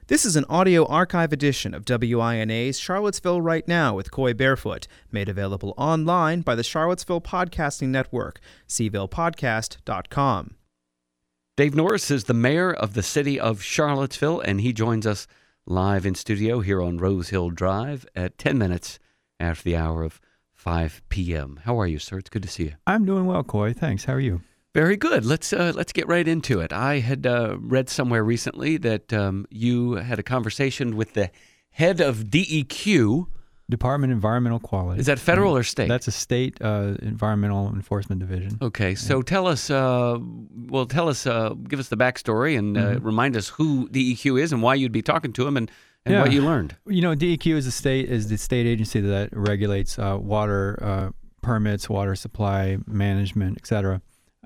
This is an audio archive edition of WINA's Charlottesville Right Now with Coy Barefoot, made available online by the Charlottesville Podcasting Network, cvillepodcast.com. Dave Norris is the mayor of the city of Charlottesville, and he joins us live in studio here on Rose Hill Drive at 10 minutes after the hour of 5 p.m. How are you, sir? It's good to see you. I'm doing well, Coy. Thanks. How are you? Very good. Let's get right into it. I had read somewhere recently that you had a conversation with the head of DEQ. Department of Environmental Quality. Is that federal or state? That's a state environmental enforcement division. Okay, so tell us, give us the backstory and remind us who DEQ is and why you'd be talking to him and what you learned. You know, DEQ is the state agency that regulates water permits, water supply management, et cetera.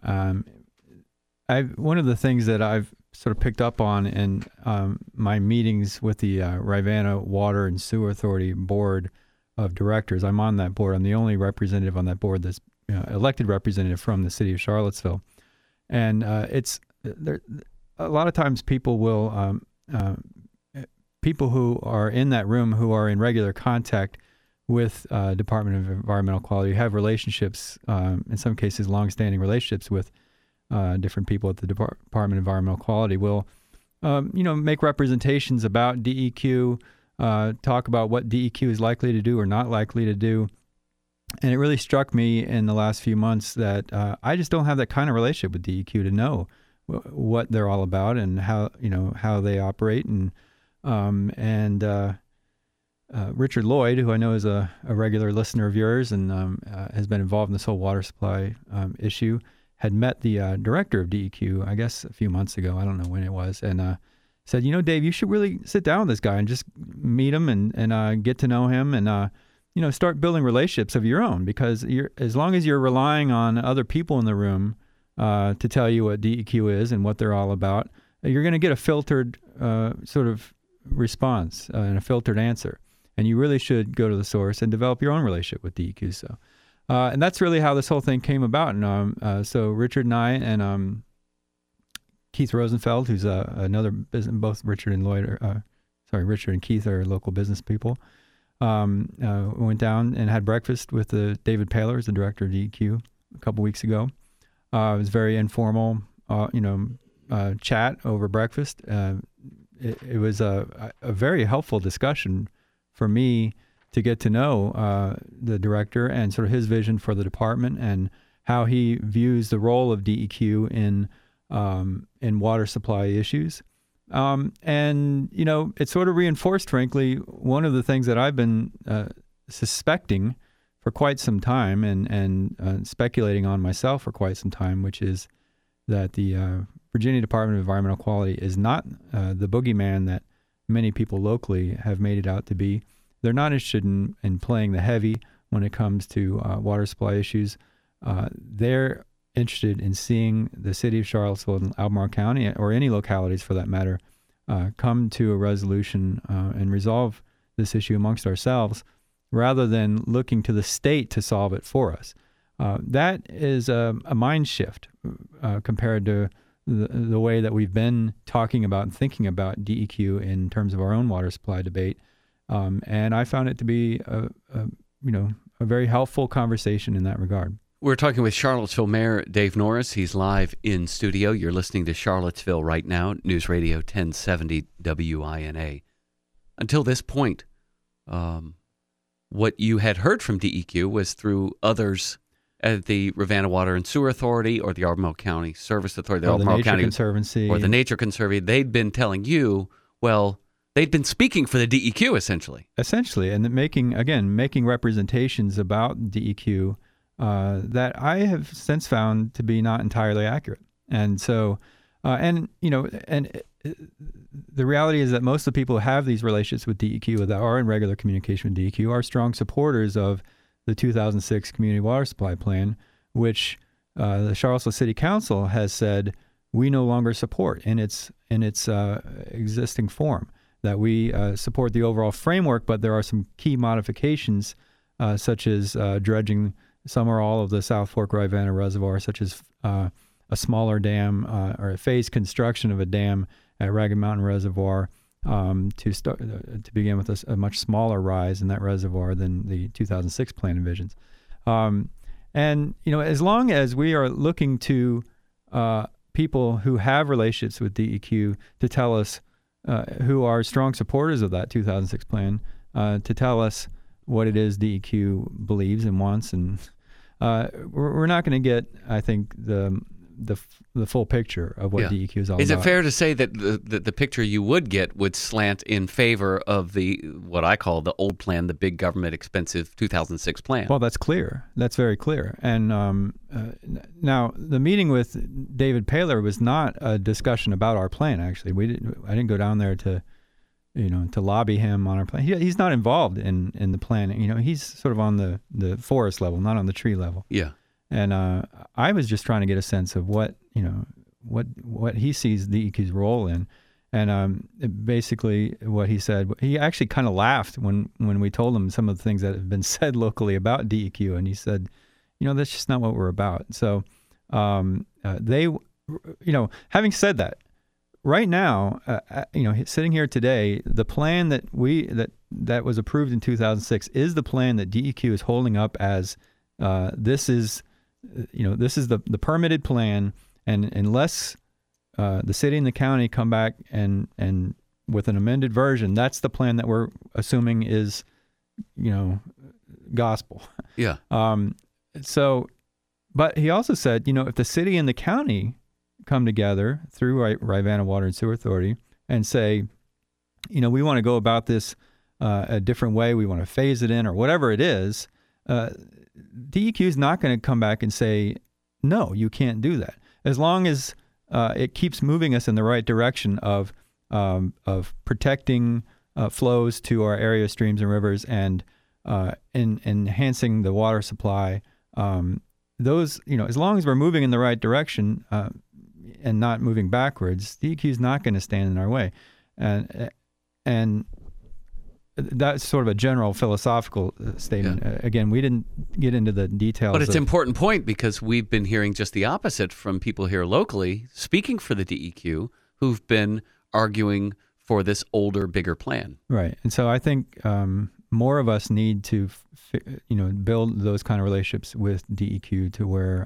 One of the things that I've sort of picked up on in my meetings with the Rivanna Water and Sewer Authority Board of Directors, I'm on that board. I'm the only representative on that board that's elected representative from the city of Charlottesville. And it's there. A lot of times people will, people who are in that room who are in regular contact with Department of Environmental Quality have relationships, in some cases longstanding relationships with different people at the Department of Environmental Quality will, make representations about DEQ, talk about what DEQ is likely to do or not likely to do. And it really struck me in the last few months that I just don't have that kind of relationship with DEQ to know what they're all about and how they operate. And Richard Lloyd, who I know is a regular listener of yours and has been involved in this whole water supply issue, had met the director of DEQ, I guess a few months ago. I don't know when it was, and said, Dave, you should really sit down with this guy and just meet him and get to know him and start building relationships of your own, because as long as you're relying on other people in the room to tell you what DEQ is and what they're all about, you're going to get a filtered sort of response and a filtered answer. And you really should go to the source and develop your own relationship with DEQ. So, and that's really how this whole thing came about. And so Richard and I and Keith Rosenfeld, who's another business, both Richard and Keith are local business people, went down and had breakfast with David Paylor, the director of DEQ, a couple weeks ago. It was very informal, chat over breakfast. It was a very helpful discussion for me to get to know the director and sort of his vision for the department and how he views the role of DEQ in water supply issues. It sort of reinforced, frankly, one of the things that I've been suspecting for quite some time and speculating on myself for quite some time, which is that the Virginia Department of Environmental Quality is not the boogeyman that many people locally have made it out to be. They're not interested in playing the heavy when it comes to water supply issues. They're interested in seeing the city of Charlottesville and Albemarle County, or any localities for that matter, come to a resolution and resolve this issue amongst ourselves, rather than looking to the state to solve it for us. That is a mind shift compared to the way that we've been talking about and thinking about DEQ in terms of our own water supply debate. And I found it to be a very helpful conversation in that regard. We're talking with Charlottesville Mayor Dave Norris. He's live in studio. You're listening to Charlottesville Right Now, News Radio 1070 WINA. Until this point, what you had heard from DEQ was through others at the Rivanna Water and Sewer Authority or the Albemarle County Service Authority, the Nature Conservancy. Or the Nature Conservancy. They'd been telling you, they'd been speaking for the DEQ, essentially. And making representations about DEQ that I have since found to be not entirely accurate. And so, the reality is that most of the people who have these relationships with DEQ, that are in regular communication with DEQ, are strong supporters of the 2006 Community Water Supply Plan, which the Charlottesville City Council has said we no longer support in its existing form. That we support the overall framework, but there are some key modifications, such as dredging some or all of the South Fork Rivanna Reservoir, such as a smaller dam or a phased construction of a dam at Ragged Mountain Reservoir, to begin with a much smaller rise in that reservoir than the 2006 plan envisions. And as long as we are looking to people who have relationships with DEQ to tell us, who are strong supporters of that 2006 plan, to tell us what it is DEQ believes and wants, and we're not going to get, I think, the full picture of what DEQ is all about. Is it fair to say that the picture you would get would slant in favor of what I call the old plan, the big government expensive 2006 plan? Well, that's clear. That's very clear. And now the meeting with David Paylor was not a discussion about our plan. Actually, I didn't go down there to lobby him on our plan. He's not involved in the plan. He's sort of on the forest level, not on the tree level. Yeah. And I was just trying to get a sense of what he sees DEQ's role in, and basically what he said. He actually kind of laughed when we told him some of the things that have been said locally about DEQ, and he said, that's just not what we're about. So having said that, right now, sitting here today, the plan that was approved in 2006 is the plan that DEQ is holding up as this is the permitted plan, and unless the city and the county come back and with an amended version, that's the plan that we're assuming is, gospel. Yeah. So, but he also said, if the city and the county come together through Rivanna Water and Sewer Authority and say, we want to go about this a different way, we want to phase it in or whatever it is, DEQ is not going to come back and say, no, you can't do that. As long as it keeps moving us in the right direction of protecting flows to our area streams and rivers and enhancing the water supply, as long as we're moving in the right direction and not moving backwards, DEQ is not going to stand in our way. And that's sort of a general philosophical statement. Yeah. Again, we didn't get into the details. But it's an important point because we've been hearing just the opposite from people here locally speaking for the DEQ who've been arguing for this older, bigger plan. Right. And so I think more of us need to, build those kind of relationships with DEQ to where,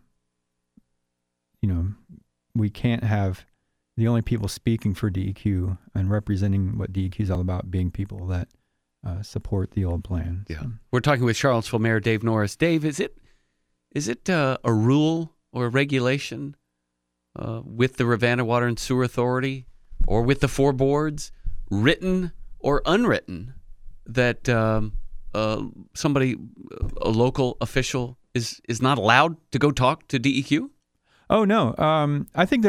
we can't have the only people speaking for DEQ and representing what DEQ is all about being people that support the old plan. Yeah. We're talking with Charlottesville Mayor Dave Norris. Dave, is it a rule or a regulation with the Rivanna Water and Sewer Authority or with the four boards, written or unwritten, that somebody, a local official, is not allowed to go talk to DEQ? Oh no, I think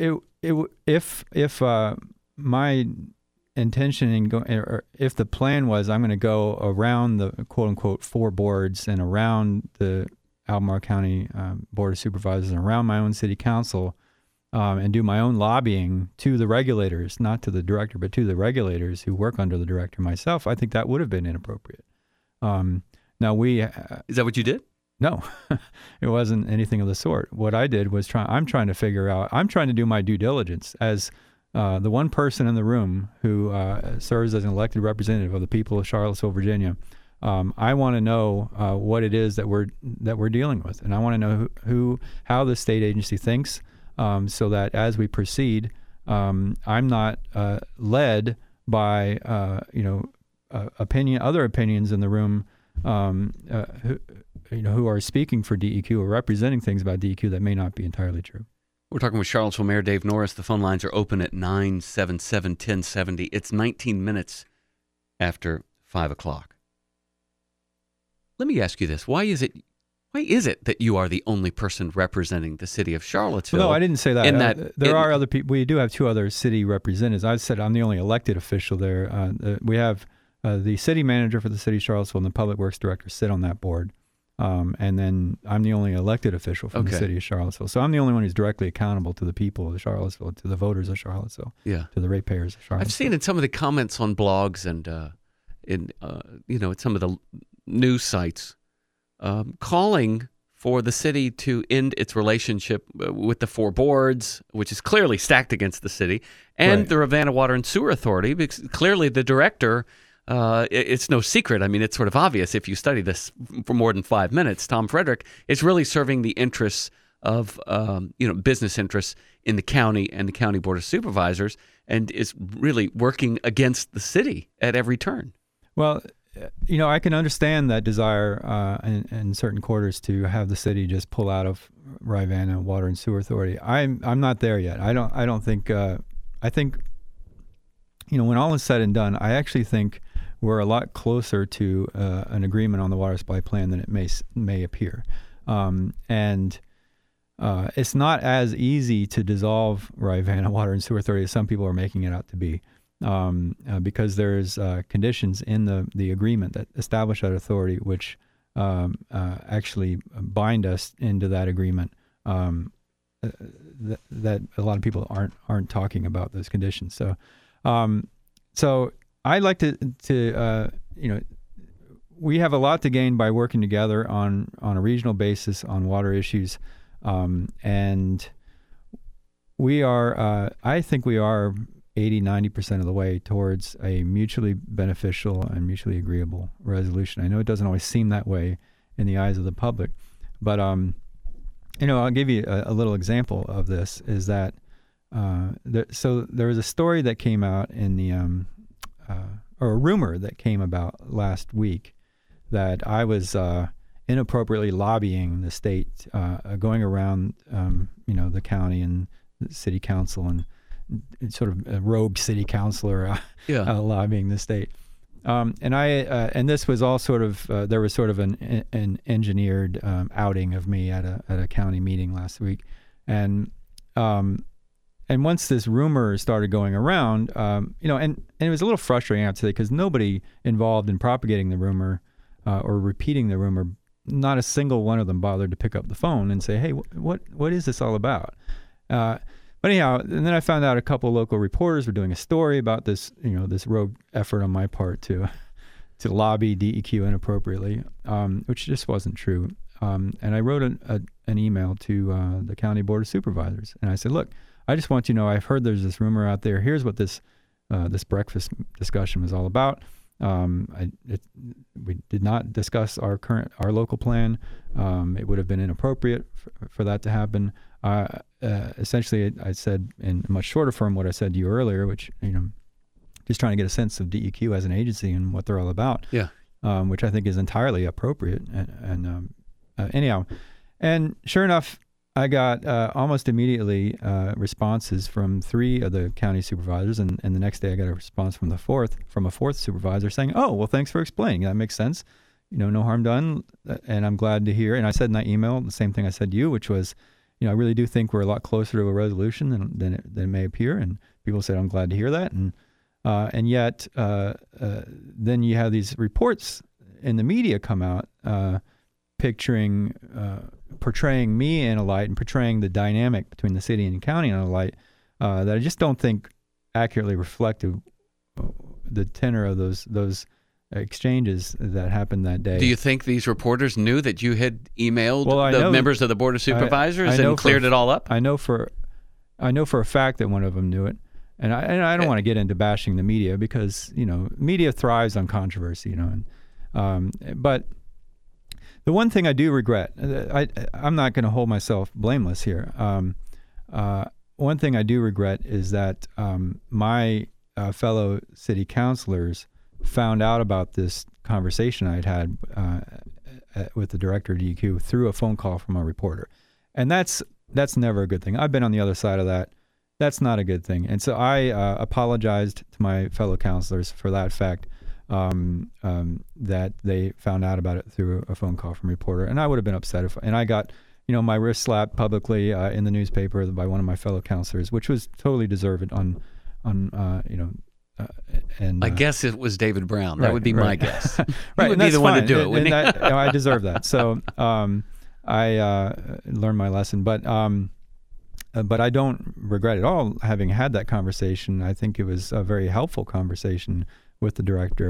if my intention or if the plan was I'm going to go around the quote unquote four boards and around the Albemarle County Board of Supervisors and around my own city council and do my own lobbying to the regulators, not to the director, but to the regulators who work under the director myself, I think that would have been inappropriate. Now is that what you did? No, it wasn't anything of the sort. What I did was I'm trying to do my due diligence as the one person in the room who serves as an elected representative of the people of Charlottesville, Virginia. I want to know what it is that we're dealing with, and I want to know how the state agency thinks, so that as we proceed, I'm not led by other opinions in the room. Who are speaking for DEQ or representing things about DEQ that may not be entirely true. We're talking with Charlottesville Mayor Dave Norris. The phone lines are open at 977-1070. It's 19 minutes after 5 o'clock. Let me ask you this. Why is it that you are the only person representing the city of Charlottesville? No, I didn't say that. There are other people. We do have two other city representatives. I said I'm the only elected official there. We have the city manager for the city of Charlottesville and the public works director sit on that board. And then I'm the only elected official from the city of Charlottesville. So I'm the only one who's directly accountable to the people of Charlottesville, to the voters of Charlottesville, to the ratepayers of Charlottesville. I've seen in some of the comments on blogs and in some of the news sites calling for the city to end its relationship with the four boards, which is clearly stacked against the city, and the Ravenna Water and Sewer Authority, because clearly the director, it's no secret. I mean, it's sort of obvious if you study this for more than 5 minutes. Tom Frederick is really serving the interests of business interests in the county and the county board of supervisors, and is really working against the city at every turn. Well, I can understand that desire in certain quarters to have the city just pull out of Ravenna Water and Sewer Authority. I'm not there yet. I don't think. I think, when all is said and done, I actually think we're a lot closer to an agreement on the water supply plan than it may appear, and it's not as easy to dissolve Ravenna Water and Sewer Authority as some people are making it out to be. Because there's conditions in the agreement that establish that authority, which actually bind us into that agreement. That a lot of people aren't talking about those conditions. So, I like to we have a lot to gain by working together on a regional basis on water issues, and we are. I think we are 80-90% of the way towards a mutually beneficial and mutually agreeable resolution. I know it doesn't always seem that way in the eyes of the public, but I'll give you a little example of this. Is that so there was a story that came out in the or a rumor that came about last week that I was inappropriately lobbying the state, going around the county and the city council and sort of a rogue city councilor lobbying the state. And this was all sort of, there was sort of an engineered outing of me at a county meeting last week. And once this rumor started going around, and it was a little frustrating, I have to say, because nobody involved in propagating the rumor or repeating the rumor, not a single one of them bothered to pick up the phone and say, hey, what is this all about? But anyhow, and then I found out a couple of local reporters were doing a story about this, this rogue effort on my part to lobby DEQ inappropriately, which just wasn't true. And I wrote an email to the county board of supervisors, and I said, look, I just want you to know I've heard there's this rumor out there. Here's what this breakfast discussion was all about. We did not discuss our local plan. It would have been inappropriate for that to happen. Essentially, I said in a much shorter form what I said to you earlier, which, just trying to get a sense of DEQ as an agency and what they're all about. Yeah. Which I think is entirely appropriate. And anyhow, and sure enough, I got almost immediately responses from 3 of the county supervisors, and the next day I got a response from a fourth supervisor saying, "Oh, well, thanks for explaining. That makes sense. No harm done, and I'm glad to hear." And I said in that email the same thing I said to you, which was, I really do think we're a lot closer to a resolution than it may appear. And people said, "I'm glad to hear that." And yet, then you have these reports in the media come out, portraying me in a light and portraying the dynamic between the city and the county in a light that I just don't think accurately reflected the tenor of those exchanges that happened that day. Do you think these reporters knew that you had emailed members of the board of supervisors and cleared it all up? I know for a fact that one of them knew it, and I don't want to get into bashing the media because media thrives on controversy, but the one thing I do regret, I'm not going to hold myself blameless here. One thing I do regret is that my fellow city councilors found out about this conversation I'd had with the director of DEQ through a phone call from a reporter. And that's never a good thing. I've been on the other side of that. That's not a good thing. And so I apologized to my fellow councilors for that fact, that they found out about it through a phone call from a reporter. And I would have been upset and I got, my wrist slapped publicly in the newspaper by one of my fellow councilors, which was totally deserved and I guess it was David Brown. That would be my guess. Right, He would be the one to do it, wouldn't he? I deserve that. So I learned my lesson, but I don't regret at all having had that conversation. I think it was a very helpful conversation with the director,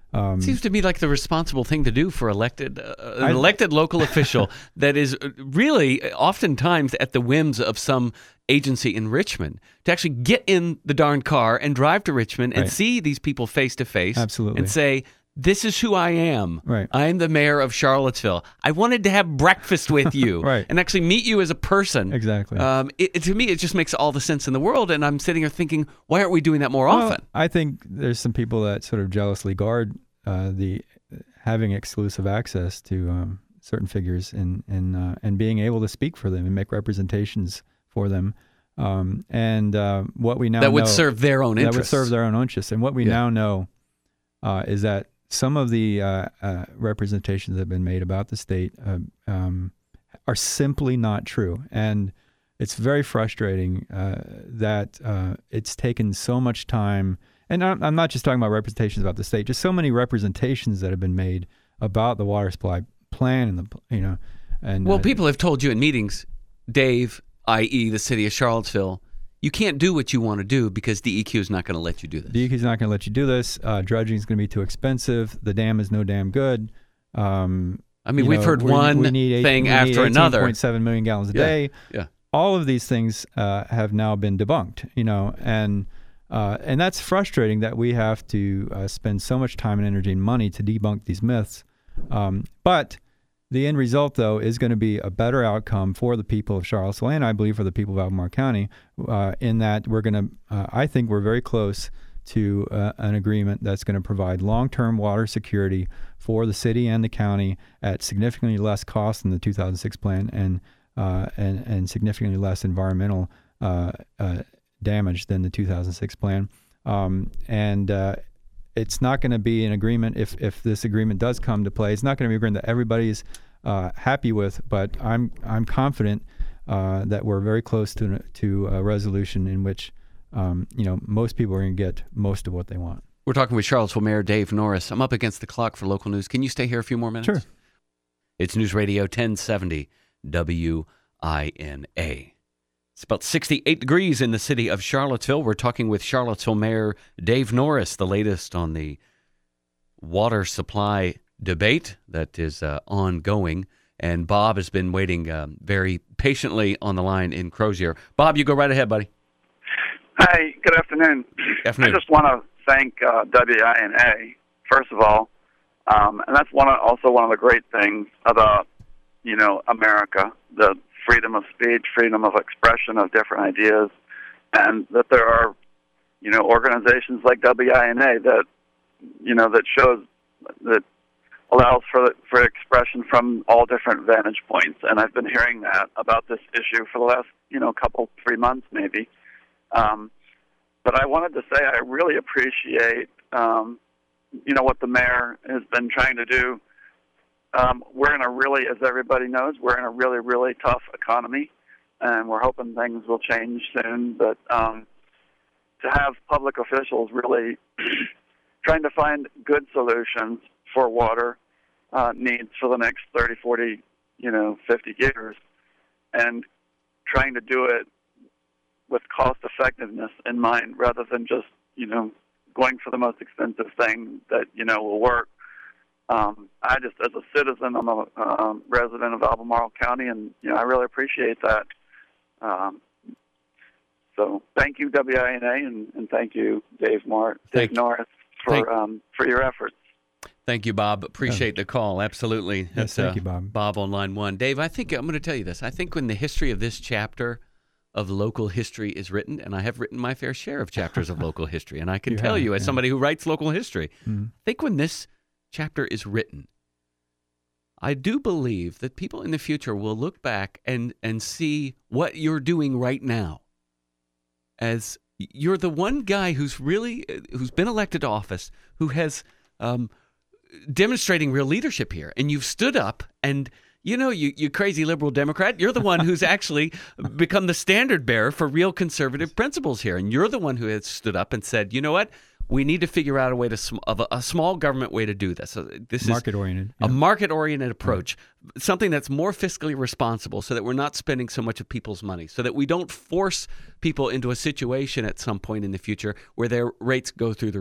Seems to me like the responsible thing to do for an elected local official that is really oftentimes at the whims of some agency in Richmond, to actually get in the darn car and drive to Richmond and see these people face to face. Absolutely. And say, this is who I am. Right. I'm the mayor of Charlottesville. I wanted to have breakfast with you Right. and actually meet you as a person. Exactly. To me, it just makes all the sense in the world. And I'm sitting here thinking, why aren't we doing that more often? I think there's some people that sort of jealously guard the having exclusive access to certain figures and being able to speak for them and make representations for them. And what we now that would know, serve their own interests. That would serve their own interests. And what we now know is that some of the representations that have been made about the state are simply not true. And it's very frustrating that it's taken so much time. And I'm not just talking about representations about the state, just so many representations that have been made about the water supply plan and people have told you in meetings, Dave, i.e. the city of Charlottesville, you can't do what you want to do because DEQ is not going to let you do this. DEQ is not going to let you do this. Dredging is going to be too expensive. The dam is no damn good. We've heard one thing after another. 18.7 million gallons a day. Yeah. All of these things have now been debunked, and that's frustrating that we have to spend so much time and energy and money to debunk these myths. But the end result, though, is going to be a better outcome for the people of Charlottesville and I believe for the people of Albemarle County, in that we're going to, I think we're very close to an agreement that's going to provide long-term water security for the city and the county at significantly less cost than the 2006 plan and significantly less environmental damage than the 2006 plan. It's not going to be an agreement, if this agreement does come to play, it's not going to be an agreement that everybody's happy with, but I'm confident that we're very close to a resolution in which most people are going to get most of what they want. We're talking with Charlottesville Mayor Dave Norris. I'm up against the clock for local news. Can you stay here a few more minutes? Sure. It's News Radio 1070 WINA. It's about 68 degrees in the city of Charlottesville. We're talking with Charlottesville Mayor Dave Norris, the latest on the water supply debate that is ongoing. And Bob has been waiting very patiently on the line in Crozier. Bob, you go right ahead, buddy. Hi, good afternoon. Afternoon. I just want to thank WINA, first of all. And that's also one of the great things about, America, the freedom of speech, freedom of expression of different ideas, and that there are, organizations like WINA that, that shows, that allows for expression from all different vantage points. And I've been hearing that about this issue for the last, 3 months maybe. But I wanted to say I really appreciate, what the mayor has been trying to do. We're in a really, as everybody knows, we're in a really, really tough economy, and we're hoping things will change soon. But to have public officials really trying to find good solutions for water needs for the next 30, 40, 50 years, and trying to do it with cost effectiveness in mind rather than just, going for the most expensive thing that, will work. I just, as a citizen, I'm a resident of Albemarle County, and I really appreciate that. So thank you, WINA, and thank you, Dave Norris, for your efforts. Thank you, Bob. Appreciate the call. Absolutely. Yes, thank you, Bob. Bob on line one. Dave, I think I'm going to tell you this. I think when the history of this chapter of local history is written, and I have written my fair share of chapters of local history, and I can tell you as somebody who writes local history, I think when this chapter is written, I do believe that people in the future will look back and see what you're doing right now as you're the one guy who's been elected to office, who has demonstrating real leadership here. And you've stood up and, you crazy liberal Democrat, you're the one who's actually become the standard bearer for real conservative principles here. And you're the one who has stood up and said, you know what? We need to figure out a way a small government way to do this. So this market-oriented. A market-oriented approach, something that's more fiscally responsible so that we're not spending so much of people's money, so that we don't force people into a situation at some point in the future where their rates go through the roof.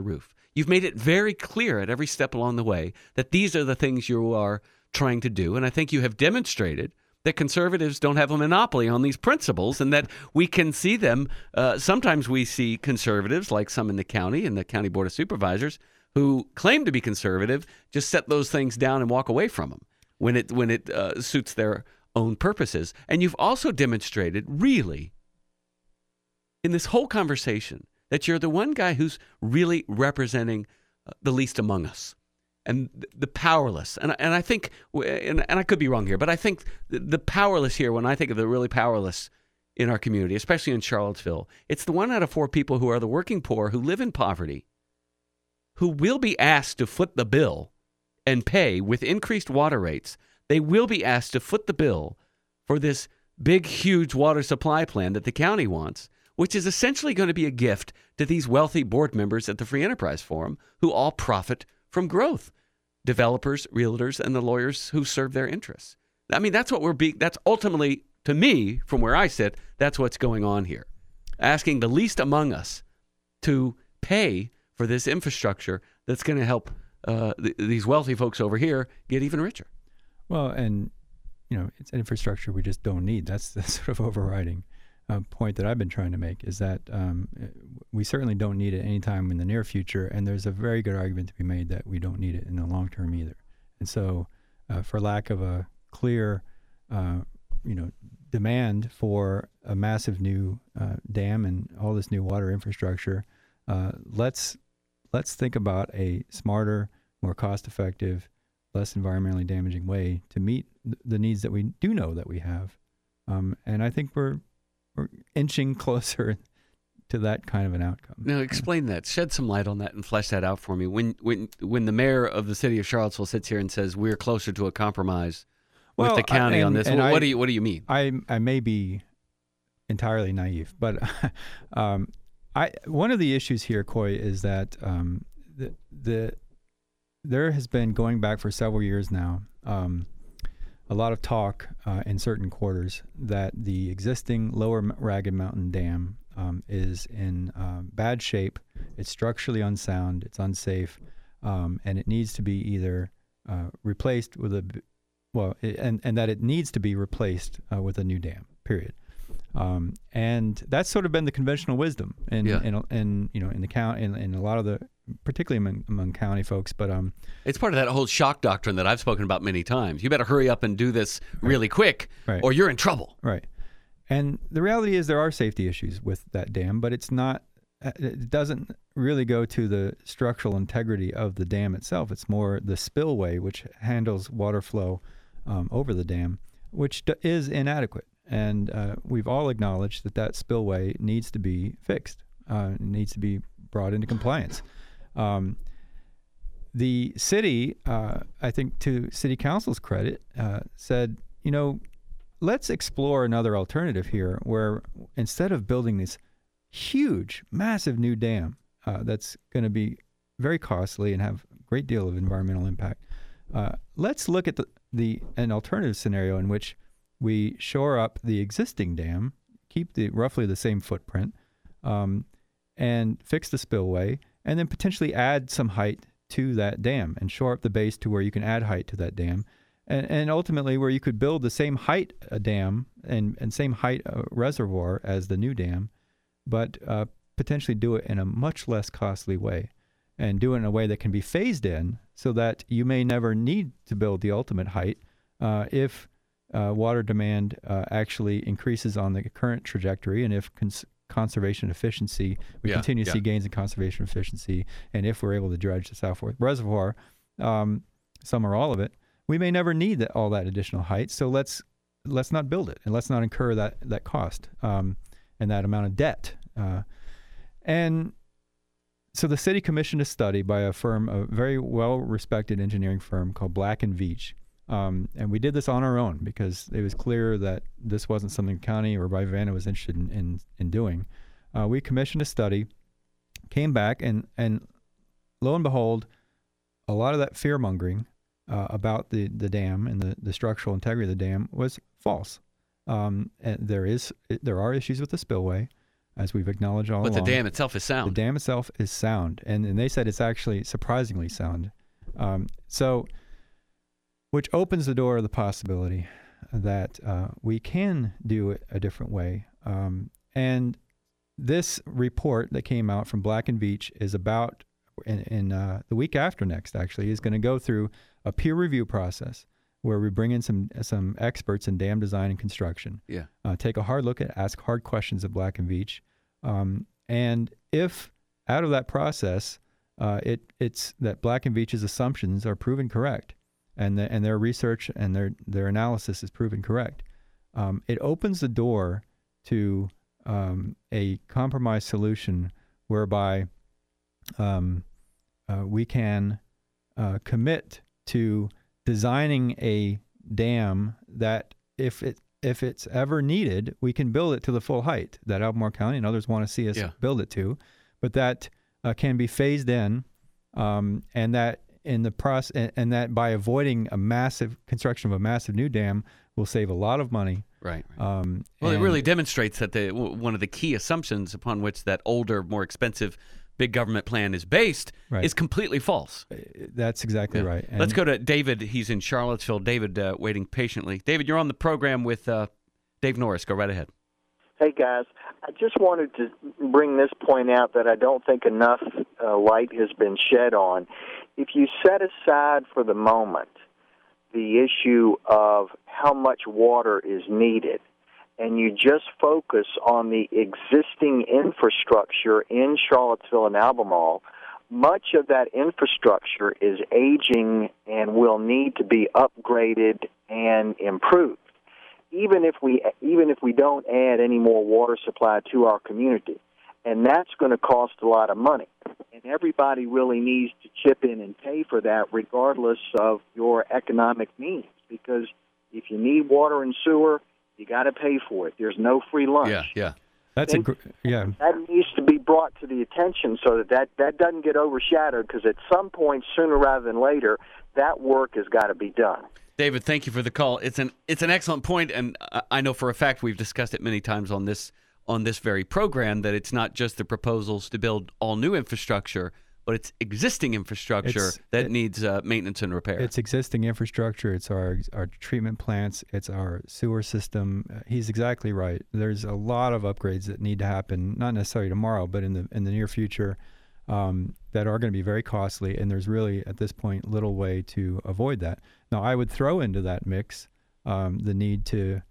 You've made it very clear at every step along the way that these are the things you are trying to do. And I think you have demonstrated that conservatives don't have a monopoly on these principles and that we can see them. Sometimes we see conservatives, like some in the County Board of Supervisors, who claim to be conservative, just set those things down and walk away from them when it suits their own purposes. And you've also demonstrated, really, in this whole conversation, that you're the one guy who's really representing the least among us. And the powerless, and I think, and I could be wrong here, but I think the powerless here, when I think of the really powerless in our community, especially in Charlottesville, it's the 1 out of 4 people who are the working poor, who live in poverty, who will be asked to foot the bill and pay with increased water rates. They will be asked to foot the bill for this big, huge water supply plan that the county wants, which is essentially going to be a gift to these wealthy board members at the Free Enterprise Forum who all profit from growth. Developers, realtors, and the lawyers who serve their interests. I mean, that's what that's ultimately, to me, from where I sit, that's what's going on here. Asking the least among us to pay for this infrastructure that's going to help these wealthy folks over here get even richer. Well, and, it's infrastructure we just don't need. That's the sort of overriding point that I've been trying to make, is that we certainly don't need it anytime in the near future, and there's a very good argument to be made that we don't need it in the long term either. And so, for lack of a clear, demand for a massive new dam and all this new water infrastructure, let's think about a smarter, more cost-effective, less environmentally damaging way to meet the needs that we do know that we have. And I think we're inching closer to that kind of an outcome. Now, explain that. Shed some light on that and flesh that out for me. When the mayor of the city of Charlottesville sits here and says we're closer to a compromise with the county on this, what do you mean? I may be entirely naive, but one of the issues here, Coy, is that there has been, going back for several years now, a lot of talk in certain quarters that the existing Lower Ragged Mountain Dam is in bad shape. It's structurally unsound. It's unsafe, and it needs to be either replaced with and that it needs to be replaced with a new dam. Period. And that's sort of been the conventional wisdom in the county, in a lot of the, particularly among county folks, but it's part of that whole shock doctrine that I've spoken about many times. You better hurry up and do this really quick, or you're in trouble. Right. And the reality is there are safety issues with that dam, but it doesn't really go to the structural integrity of the dam itself. It's more the spillway, which handles water flow over the dam, which is inadequate. And we've all acknowledged that spillway needs to be fixed, needs to be brought into compliance. The city, I think to city council's credit, said, let's explore another alternative here where instead of building this huge, massive new dam that's going to be very costly and have a great deal of environmental impact, let's look at an alternative scenario in which we shore up the existing dam, keep roughly the same footprint, and fix the spillway, and then potentially add some height to that dam and shore up the base to where you can add height to that dam, and ultimately where you could build the same height a dam and same height a reservoir as the new dam, but potentially do it in a much less costly way, and do it in a way that can be phased in so that you may never need to build the ultimate height if water demand actually increases on the current trajectory, and if conservation efficiency, we continue to see gains in conservation efficiency, and if we're able to dredge the Southfork Reservoir, some or all of it, we may never need all that additional height. So let's not build it, and let's not incur that cost and that amount of debt. And so the city commissioned a study by a very well-respected engineering firm called Black & Veatch. And we did this on our own because it was clear that this wasn't something the county or Rivanna was interested in doing. We commissioned a study, came back, and lo and behold, a lot of that fear-mongering about the dam and the structural integrity of the dam was false. And there are issues with the spillway. as we've acknowledged all But along. the dam itself is sound. The dam itself is sound, and they said it's actually surprisingly sound. Which opens the door to the possibility that we can do it a different way. And this report that came out from Black and Veatch is about, in the week after next, actually, is going to go through a peer review process where we bring in some experts in dam design and construction. Yeah. Take a hard look at, ask hard questions of Black and Veatch. And if out of that process, it's that Black and Veatch's assumptions are proven correct, and their research and their analysis is proven correct, it opens the door to a compromise solution whereby we can commit to designing a dam that if it's ever needed, we can build it to the full height that Albemarle County and others want to see us build it to, but that can be phased in, and that in the process, and that by avoiding a massive construction of a massive new dam will save a lot of money. Right. Well, it really demonstrates that one of the key assumptions upon which that older, more expensive big government plan is based is completely false. That's exactly right. And let's go to David. He's in Charlottesville. David, waiting patiently. David, you're on the program with Dave Norris. Go right ahead. Hey, guys. I just wanted to bring this point out that I don't think enough light has been shed on. If you set aside for the moment the issue of how much water is needed, and you just focus on the existing infrastructure in Charlottesville and Albemarle, much of that infrastructure is aging and will need to be upgraded and improved. Even if we don't add any more water supply to our community, and that's going to cost a lot of money. And everybody really needs to chip in and pay for that regardless of your economic means, because if you need water and sewer, you got to pay for it. There's no free lunch. Yeah. That needs to be brought to the attention so that doesn't get overshadowed, because at some point, sooner rather than later, that work has got to be done. David, thank you for the call. It's an excellent point, and I know for a fact we've discussed it many times on this very program that it's not just the proposals to build all new infrastructure, but it's existing infrastructure that needs maintenance and repair. It's existing infrastructure. It's our treatment plants. It's our sewer system. He's exactly right. There's a lot of upgrades that need to happen, not necessarily tomorrow, but in the near future, that are going to be very costly. And there's really, at this point, little way to avoid that. Now, I would throw into that mix the need to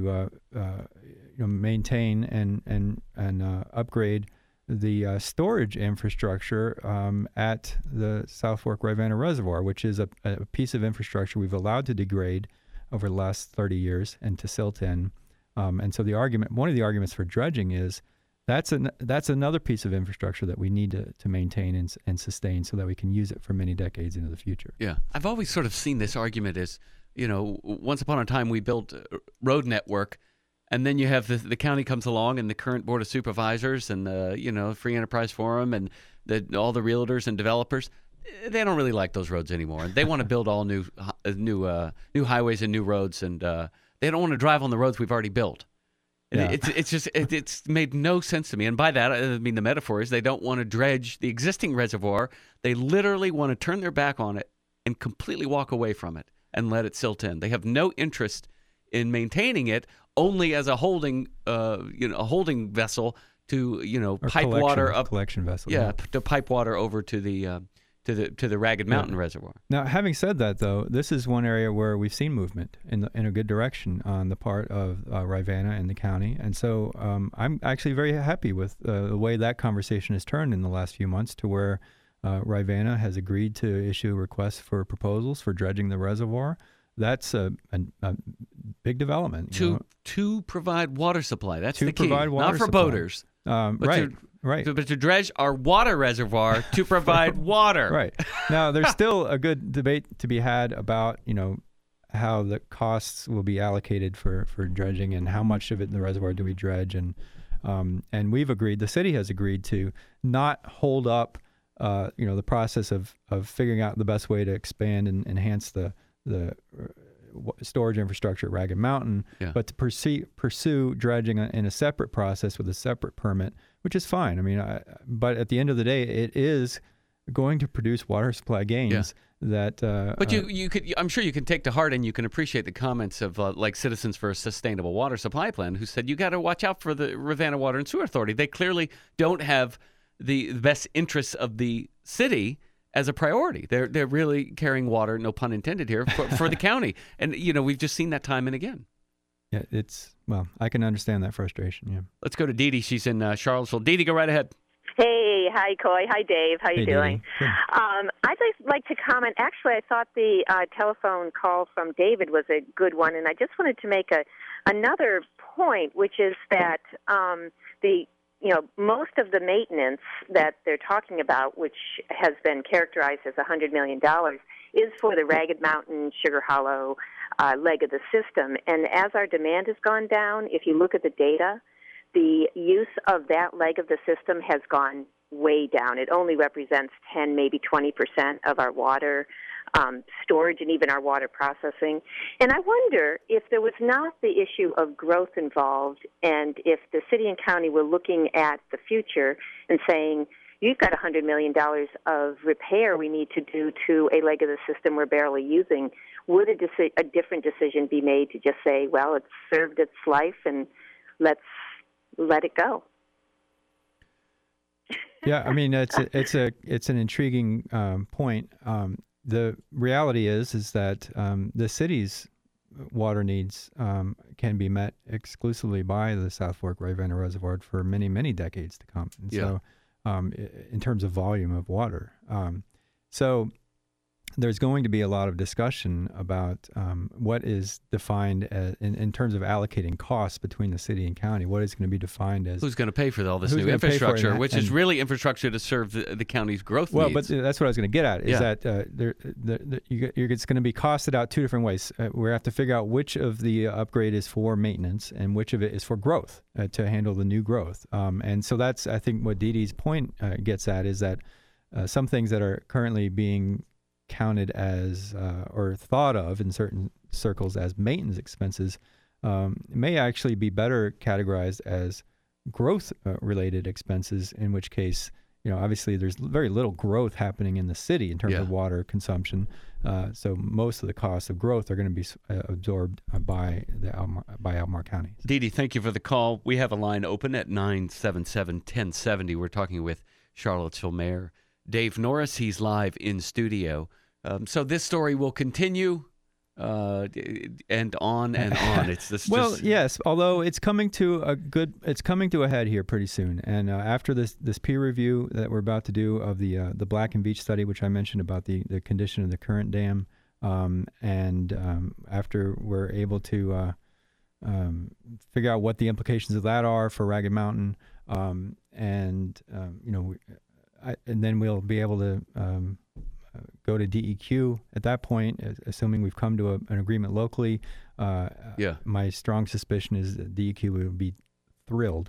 maintain and upgrade the storage infrastructure at the South Fork Rivanna Reservoir, which is a piece of infrastructure we've allowed to degrade over the last 30 years and to silt in. And so one of the arguments for dredging is that's another piece of infrastructure that we need to maintain and sustain so that we can use it for many decades into the future. Yeah. I've always sort of seen this argument as, once upon a time we built a road network, and then you have the county comes along and the current board of supervisors and the Free Enterprise Forum and all the realtors and developers, they don't really like those roads anymore. They want to build all new highways and new roads, and they don't want to drive on the roads we've already built. Yeah. It's made no sense to me. And by that, I mean the metaphor is they don't want to dredge the existing reservoir. They literally want to turn their back on it and completely walk away from it and let it silt in. They have no interest in maintaining it, only as a holding vessel to pipe water up, collection vessel. Yeah, to pipe water over to the Ragged Mountain Reservoir. Now, having said that, though, this is one area where we've seen movement in a good direction on the part of Rivanna and the county, and so I'm actually very happy with the way that conversation has turned in the last few months to where Rivanna has agreed to issue requests for proposals for dredging the reservoir. That's a big development. To provide water supply. That's to the key. Provide water not for supply. boaters. Right. But to dredge our water reservoir to provide water. Right. Now, there's still a good debate to be had about, how the costs will be allocated for dredging and how much of it in the reservoir do we dredge. And we've agreed, the city has agreed to not hold up, the process of figuring out the best way to expand and enhance the storage infrastructure at Ragged Mountain, but to pursue dredging in a separate process with a separate permit, which is fine. I mean, but at the end of the day, it is going to produce water supply gains that. But you could, I'm sure you can take to heart, and you can appreciate the comments of like Citizens for a Sustainable Water Supply Plan, who said you got to watch out for the Ravenna Water and Sewer Authority. They clearly don't have the best interests of the city as a priority. They're really carrying water, no pun intended here, for the county. And, we've just seen that time and again. Yeah, I can understand that frustration, yeah. Let's go to Dee Dee. She's in Charlottesville. Dee Dee, go right ahead. Hey, hi, Coy. Hi, Dave. How you doing? I'd just like to comment. Actually, I thought the telephone call from David was a good one, and I just wanted to make another point, which is that most of the maintenance that they're talking about, which has been characterized as $100 million, is for the Ragged Mountain, Sugar Hollow leg of the system. And as our demand has gone down, if you look at the data, the use of that leg of the system has gone way down. It only represents 10, maybe 20% of our water storage and even our water processing. And I wonder if there was not the issue of growth involved, and if the city and county were looking at the future and saying, you've got $100 million of repair we need to do to a leg of the system we're barely using, would a different decision be made to just say, well, it's served its life and let's let it go? Yeah, I mean, it's an intriguing point. The reality is that the city's water needs can be met exclusively by the South Fork Ravenna Reservoir for many, many decades to come. And so, in terms of volume of water, so there's going to be a lot of discussion about what is defined as, in terms of allocating costs between the city and county. What is going to be defined as who's going to pay for all this new infrastructure, which is really infrastructure to serve the county's growth needs. But that's what I was going to get at. Is that it's going to be costed out two different ways. We have to figure out which of the upgrade is for maintenance and which of it is for growth to handle the new growth. And so that's, I think, what Dee Dee's point gets at, is that some things that are currently being counted as or thought of in certain circles as maintenance expenses may actually be better categorized as growth related expenses, in which case, obviously there's very little growth happening in the city in terms of water consumption. So most of the costs of growth are going to be absorbed by Albemarle County. Dee Dee, thank you for the call. We have a line open at 977-1070. We're talking with Charlottesville Mayor Dave Norris. He's live in studio. So this story will continue and on and on. Yes. Although it's coming to a head here pretty soon. And after this peer review that we're about to do of the Black and Veatch study, which I mentioned about the condition of the current dam, and after we're able to figure out what the implications of that are for Ragged Mountain, and then we'll be able to go to DEQ at that point, assuming we've come to an agreement locally. My strong suspicion is that DEQ would be thrilled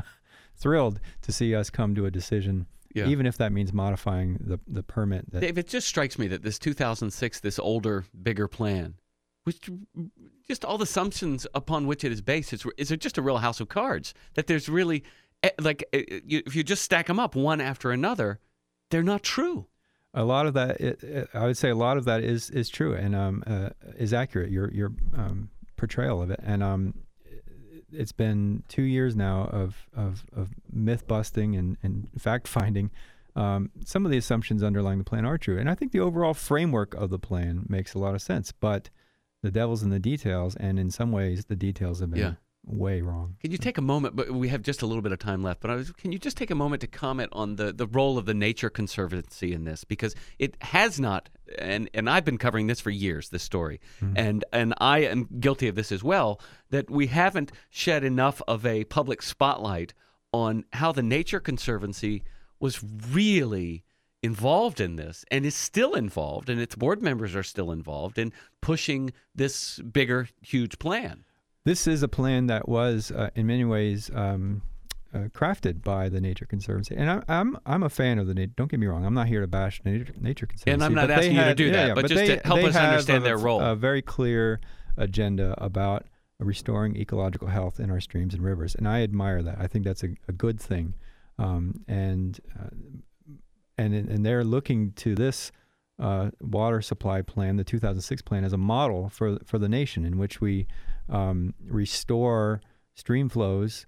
to see us come to a decision, even if that means modifying the permit. Dave, it just strikes me that this 2006, this older, bigger plan, which just all the assumptions upon which it is based, is just a real house of cards. That there's really, if you just stack them up one after another, they're not true. A lot of that, I would say, a lot of that is true and is accurate. Your portrayal of it, and it's been 2 years now of myth busting and fact finding. Some of the assumptions underlying the plan are true, and I think the overall framework of the plan makes a lot of sense. But the devil's in the details, and in some ways, the details have been way wrong. Can you take a moment, but we have just a little bit of time left, but can you just take a moment to comment on the role of the Nature Conservancy in this? Because it has not, and I've been covering this for years, this story, and I am guilty of this as well, that we haven't shed enough of a public spotlight on how the Nature Conservancy was really involved in this and is still involved, and its board members are still involved in pushing this bigger, huge plan. This is a plan that was, in many ways, crafted by the Nature Conservancy. And I'm a fan of the nature. Don't get me wrong. I'm not here to bash Nature Conservancy. And I'm not asking you to do that, but just to help us understand their role. A very clear agenda about restoring ecological health in our streams and rivers, and I admire that. I think that's a good thing. And they're looking to this water supply plan, the 2006 plan, as a model for the nation, in which we restore stream flows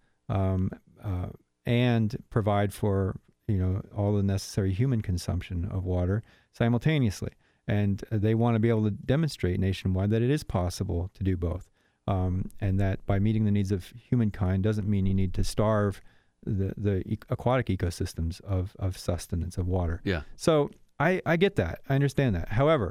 and provide for all the necessary human consumption of water simultaneously. And they want to be able to demonstrate nationwide that it is possible to do both, and that by meeting the needs of humankind doesn't mean you need to starve the aquatic ecosystems of sustenance of water. Yeah. So I get that. I understand that. However,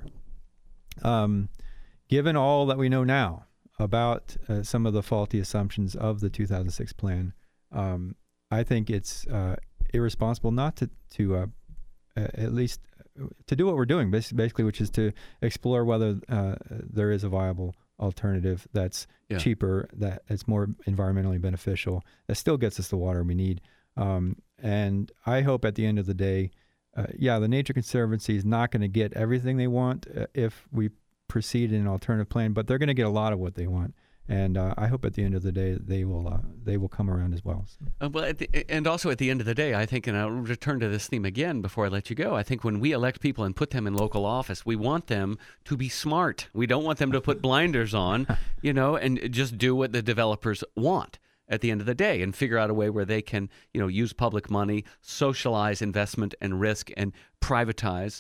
given all that we know now about some of the faulty assumptions of the 2006 plan, I think it's irresponsible not to at least to do what we're doing, basically, which is to explore whether there is a viable alternative that's cheaper, that it's more environmentally beneficial, that still gets us the water we need. And I hope at the end of the day, the Nature Conservancy is not going to get everything they want if we proceed in an alternative plan, but they're going to get a lot of what they want. And I hope at the end of the day they will come around as well. And also at the end of the day, I think, and I'll return to this theme again before I let you go, I think when we elect people and put them in local office, we want them to be smart. We don't want them to put blinders on, and just do what the developers want at the end of the day, and figure out a way where they can, use public money, socialize investment and risk, and privatize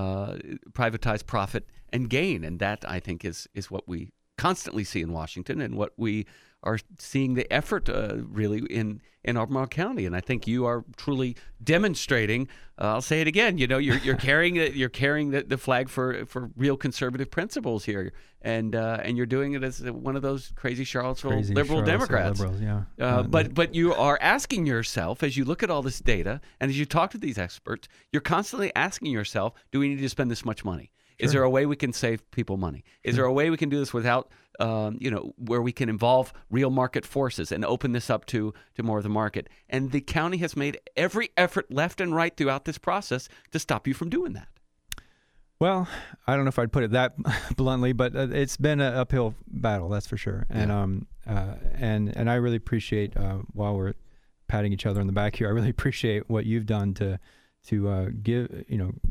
profit and gain. And that, I think, is what we constantly see in Washington, and what we are seeing the effort really in Albemarle County. And I think you are truly demonstrating. I'll say it again. You're carrying the flag for real conservative principles here, and you're doing it as one of those crazy Charlottesville liberal Democrats. Liberals, yeah. But you are asking yourself, as you look at all this data and as you talk to these experts, you're constantly asking yourself, do we need to spend this much money? Sure. Is there a way we can save people money? Is there a way we can do this without, where we can involve real market forces and open this up to more of the market? And the county has made every effort left and right throughout this process to stop you from doing that. Well, I don't know if I'd put it that bluntly, but it's been an uphill battle, that's for sure. And and I really appreciate, while we're patting each other on the back here, I really appreciate what you've done to give,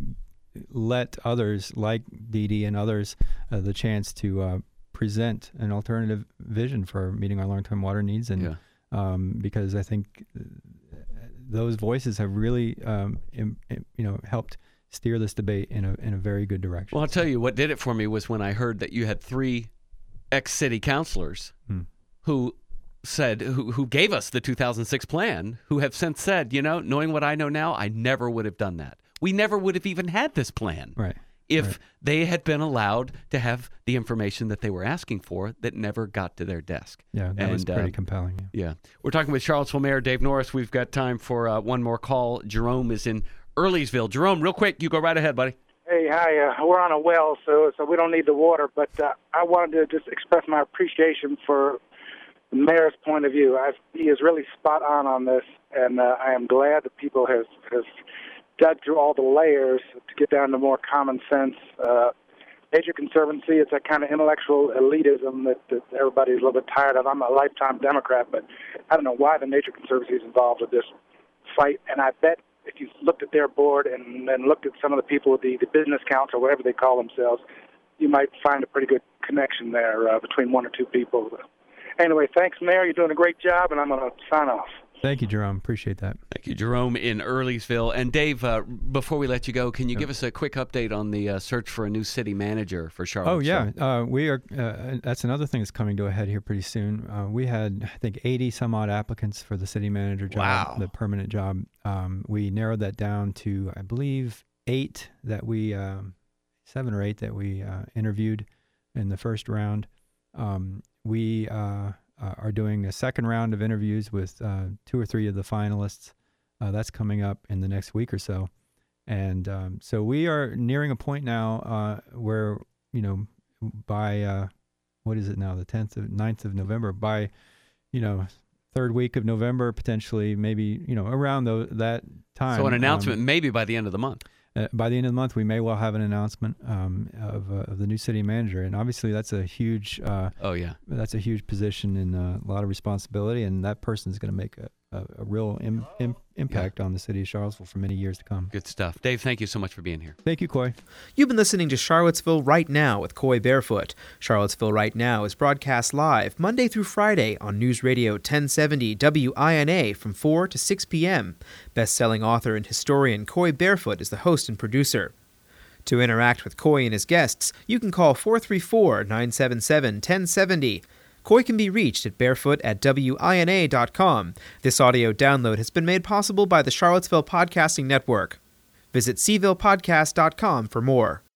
let others like Dee Dee and others the chance to present an alternative vision for meeting our long-term water needs, and because I think those voices have really helped steer this debate in a very good direction. Well, I'll tell you what did it for me was when I heard that you had 3 ex-city councilors who gave us the 2006 plan, who have since said, knowing what I know now, I never would have done that. We never would have even had this plan if they had been allowed to have the information that they were asking for that never got to their desk. Yeah, that was pretty compelling. Yeah. We're talking with Charlottesville Mayor Dave Norris. We've got time for one more call. Jerome is in Earlysville. Jerome, real quick, you go right ahead, buddy. Hey, hi. We're on a well, so we don't need the water, but I wanted to just express my appreciation for the mayor's point of view. He is really spot on this, and I am glad that people have dug through all the layers to get down to more common sense. Nature Conservancy, it's a kind of intellectual elitism that everybody's a little bit tired of. I'm a lifetime Democrat, but I don't know why the Nature Conservancy is involved with this fight. And I bet if you looked at their board and then looked at some of the people with the business council, whatever they call themselves, you might find a pretty good connection there between 1 or 2 people. Anyway, thanks, Mayor. You're doing a great job, and I'm going to sign off. Thank you, Jerome. Appreciate that. Thank you, Jerome in Earlysville. And Dave, before we let you go, can you give us a quick update on the search for a new city manager for Charlottesville? Oh, yeah. We are. That's another thing that's coming to a head here pretty soon. We had, I think, 80 some odd applicants for the city manager job, the permanent job. We narrowed that down to, I believe, 8 that we, 7 or 8 that we interviewed in the first round. We are doing a second round of interviews with 2 or 3 of the finalists. That's coming up in the next week or so. And so we are nearing a point now where, by, what is it now, the 9th of November, by, third week of November, potentially, maybe, around that time. So an announcement maybe by the end of the month. By the end of the month, we may well have an announcement of the new city manager, and obviously that's a huge. That's a huge position and a lot of responsibility, and that person is going to make a real impact on the city of Charlottesville for many years to come. Good stuff. Dave, thank you so much for being here. Thank you, Coy. You've been listening to Charlottesville Right Now with Coy Barefoot. Charlottesville Right Now is broadcast live Monday through Friday on News Radio 1070 WINA from 4 to 6 p.m. Best-selling author and historian Coy Barefoot is the host and producer. To interact with Coy and his guests, you can call 434-977-1070. Coy can be reached at barefoot@wina.com. This audio download has been made possible by the Charlottesville Podcasting Network. Visit cvillepodcast.com for more.